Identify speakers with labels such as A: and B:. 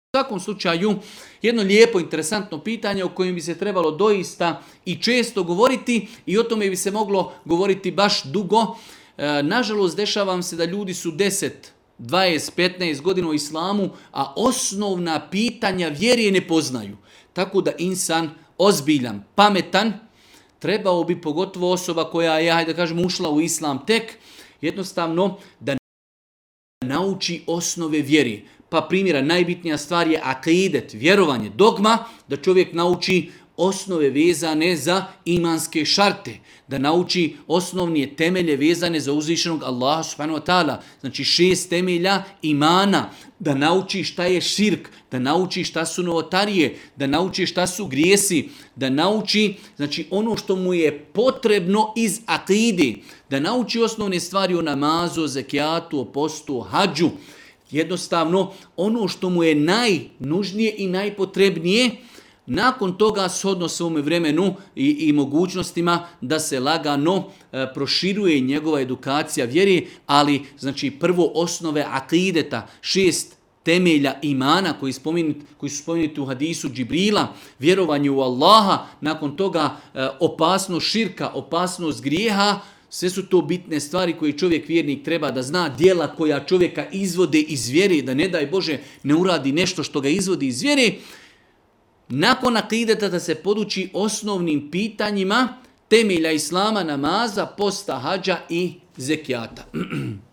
A: svakom slučaju jedno lijepo, interesantno pitanje o kojem bi se trebalo doista i često govoriti i o tome bi se moglo govoriti baš dugo. Nažalost, dešava se da ljudi su 10, 20, 15 godina u islamu, a osnovna pitanja vjere ne poznaju. Tako da insan ozbiljan, pametan, trebao bi, pogotovo osoba koja je, hajde da kažem, ušla u islam tek, jednostavno da nauči osnove vjeri. Pa primjera, najbitnija stvar je akidet, vjerovanje, dogma, da čovjek nauči osnove vezane za imanske šarte, da nauči osnovne temelje vezane za uzvišenog Allaha subhanahu wa ta'ala, znači 6 temelja imana, da nauči šta je širk, da nauči šta su novotarije, da nauči šta su grijesi, da nauči znači ono što mu je potrebno iz akide, da nauči osnovne stvari o namazu, o zekijatu, o postu, o hadžu. Jednostavno, ono što mu je najnužnije i najpotrebnije, nakon toga shodno svome vremenu i mogućnostima da se lagano proširuje njegova edukacija vjeri, ali znači prvo osnove akideta, 6 temelja imana koji su spomenuti u hadisu Džibrila, vjerovanje u Allaha, nakon toga opasnost širka, opasnost grijeha, sve su to bitne stvari koje čovjek vjernik treba da zna, djela koja čovjeka izvode iz vjere, da ne daj Bože ne uradi nešto što ga izvodi iz vjere. Nakon akideta da se poduči osnovnim pitanjima temelja islama, namaza, posta, hadža i zekijata.